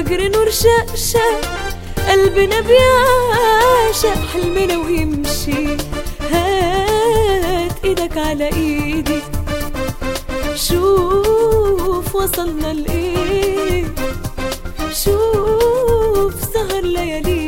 فجر نور شقشق قلبنا بيعشق حلمنا ويمشي. هات ايدك على ايدي شوف وصلنا لايه، شوف سهر ليالي